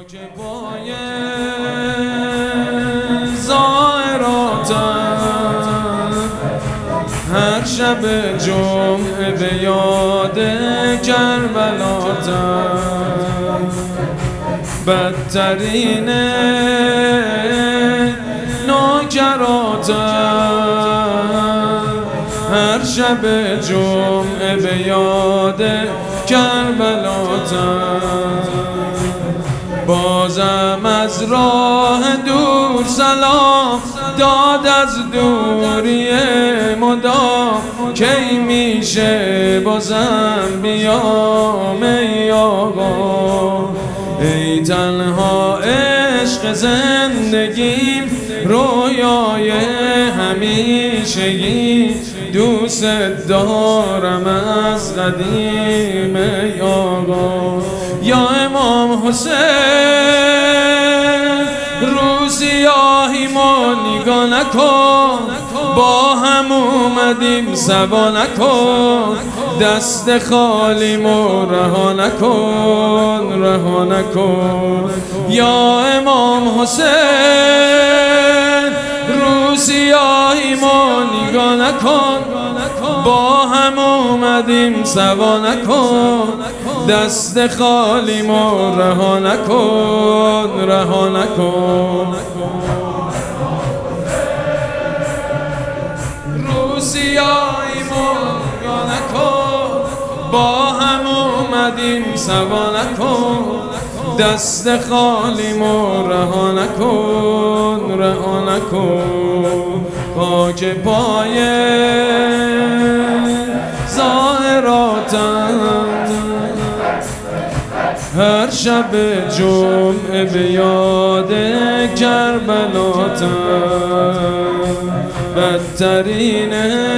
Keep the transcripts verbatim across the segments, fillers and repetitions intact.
خاک پای زائراتم، هر شب جمعه به یاد کربلاتم، بدترین نوکراتم، هر شب جمعه به یاد کربلاتم، بازم از راه دور سلام داد از دوری مدام، کی میشه بازم بیام ای آقا، ای تنها عشق زندگیم، رویای همیشگی، دوست دارم از قدیم ای آقا. یا امام حسین رو سیاهی ما نگاه نکن، با هم اومدیم سبا نکن، دست خالی مو رها نکن رها نکن. یا امام حسین رو سیاهی ما نگاه نکن، با هم اومدیم سبا نکن، دست خالی مو رها نکن رها نکن. رو سیاهی مو نگاه نکن، با هم اومدیم سبا نکن، دست خالی مو رها نکن رها نکن. خاک پای زائراتم، هر شب جمعه به یاد کربلاتم، بدترین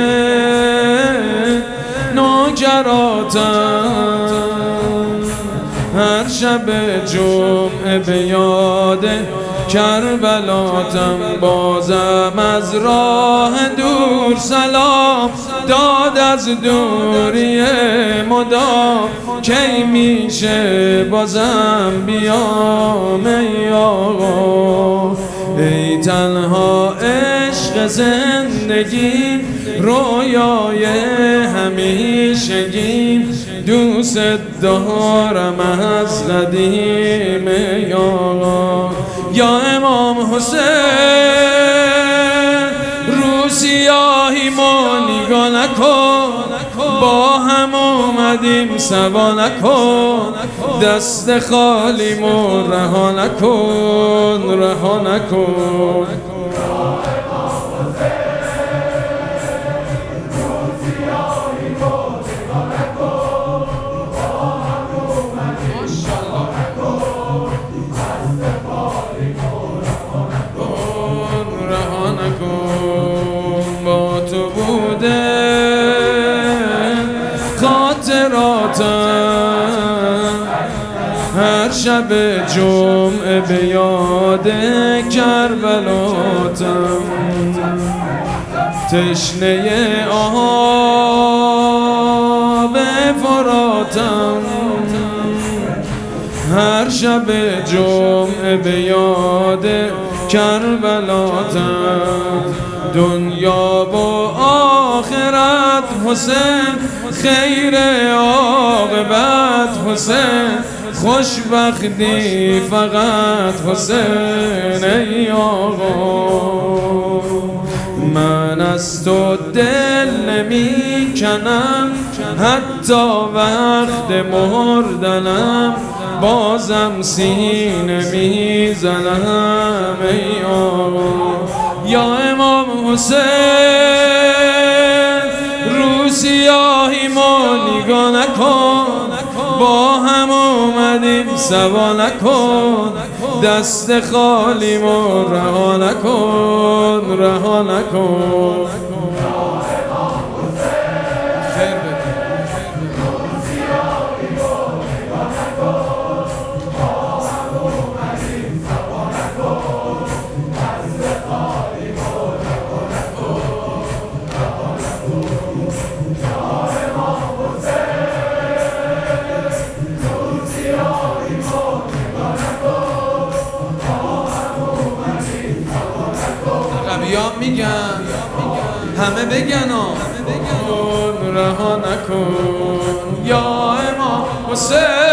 نوکراتم، هر شب جمعه به یاد کربلاتم، بازم از راه دور سلام داد از دوری مدام، کی میشه بازم بیام ای آقا، ای تنها عشق زندگی، رویای همیشگی، دوست دارم از قدیم ای آقا. یا امام حسین رو سیاهی ما نگاه نکن، با هم اومدیم سبا نکن، دست خالی مو رها نکن رها نکن. با تو بوده خاطراتم، هر شب جمعه به یاد کربلاتم، تشنه آب فراتم، هر شب جمعه به یاد کربلاتم، دنیا و آخرت حسین، خیر عاقبت حسین، خوشبختی فقط حسین ای آقا. من از تو دل نمی کنم، حتی وقت مردنم، بازم سینه میزنم ای آقا. یا امام حسین رو سیاهی ما نگاه نکن، با هم اومدیم سبا نکن، دست خالی مو رها نکن رها نکن. Oh میگن همه بگن رها نکن یا امام حسین